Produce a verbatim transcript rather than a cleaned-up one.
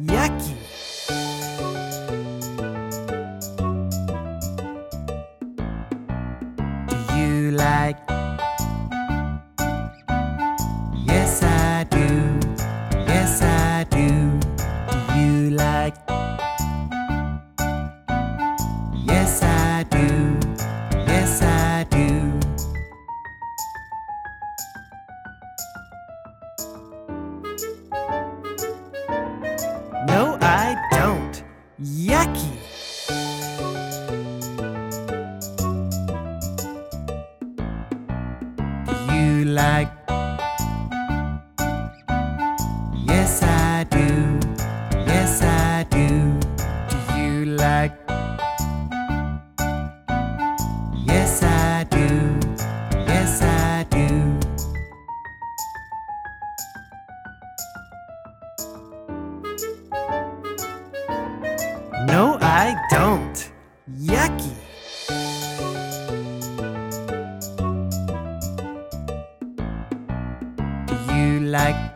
Yucky. Do you like? Yes, I do. Yes, I do. Do you like? Yes, I do. Yes, I do. No, I don't. Yucky. Do you like? Yes, I do. Yes, I do. Do you like? Yes, I do. Yes, I do. No, I don't. Yucky. Do you like?